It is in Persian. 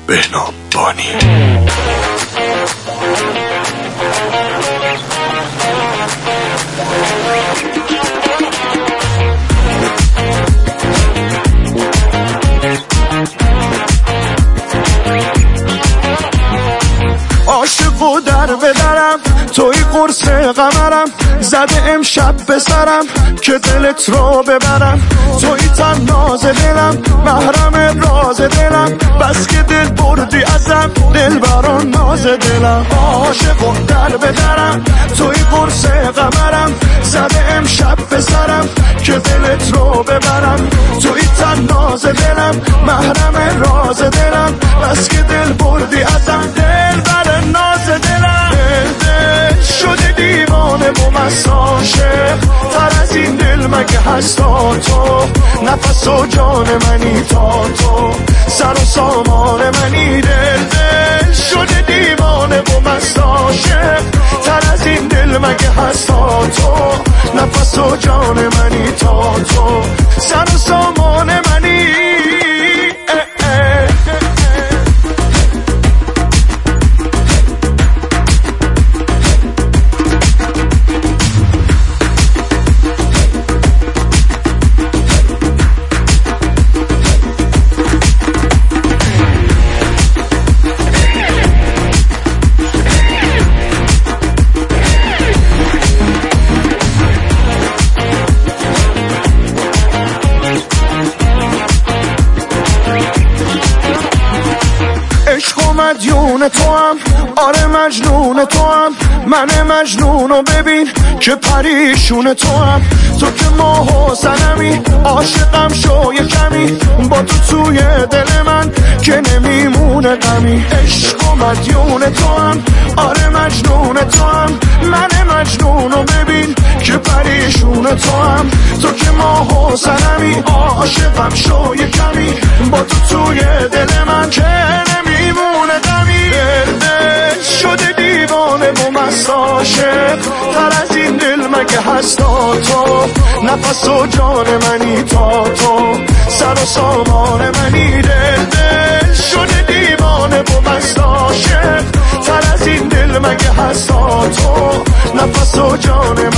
بهنام بانی. عاشق و در بدرم توی قرص قمرم زده امشب به سرم که دلت رو ببرم توی تناز دلم محرم راز دلم بس که دل بردی ازم دل بران ناز دلم عاشق و در بدرم توی قرص قمرم زده امشب به سرم که دلت رو ببرم توی تناز دلم محرم راز دلم بس که دل بردی ازم دل بران ناز دلم دل شده دیوانه و مست عاشق تر از این دل مگه هست تا تو نفس و جان منی تا تو سر و سامان منی دل شده دیوانه و مست عاشق تر از این دل مگه هست تا تو نفس و جان منی تا تو سر و سامان منی مدیون تو هم آره مجنون تو هم من مجنونو ببین که پریشون تو هم تو که ماه و سنمی عاشقم شو یه کمی با تو توی دل من که نمیمونه غمی عشق و مدیون تو هم آره مجنون تو هم من مجنونو ببین که پریشون تو هم تو که ماه و سنمی عاشقم شو یه کمی با تو توی دل من که نمیمونه غمی شده دیوانه و مست عاشق تر از این دل مگه هست تا تو نفس و جان منی تا تو سر و سامان منی دل شده دیوانه و مست عاشق تر از این دل مگه هست تا تو نفس و جان